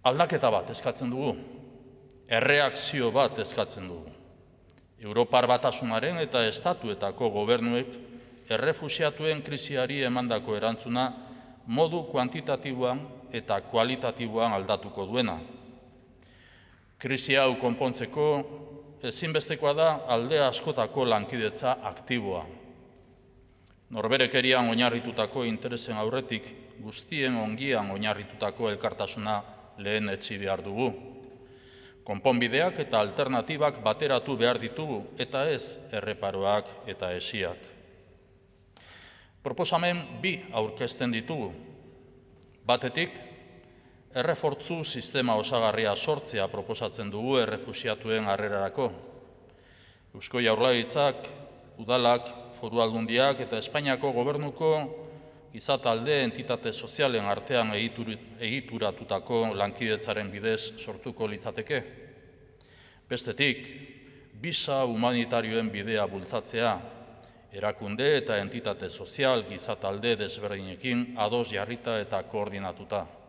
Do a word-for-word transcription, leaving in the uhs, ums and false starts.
Aldaketa bat eskatzen dugu, erreakzio bat eskatzen dugu. Europar Batasunaren eta estatuetako gobernuek errefuxiatuen krisiari emandako erantzuna modu kuantitatiboan eta kualitatiboan aldatuko duena. Krisi hau konpontzeko ezinbestekoa da alde askotako lankidetza aktiboa. Norberekerian oinarritutako interesen aurretik guztien ongian oinarritutako elkartasuna lehen etsi behar dugu. Konponbideak eta alternatibak bateratu behar ditugu eta ez erreparoak eta esiak. Proposamen bi aurkezten ditugu. Batetik, errefortzu sistema osagarria sortzea proposatzen dugu errefuxiatuen harrerarako. Eusko Jaurlaritzak, udalak, foru aldundiak eta Espainiako gobernuko giza talde entitate sozialen artean egituratutako lankidetzaren bidez sortuko litzateke. Bestetik, bisa humanitarioen bidea bultzatzea, erakunde eta entitate sozial giza talde desberdinekin ados jarrita eta koordinatuta.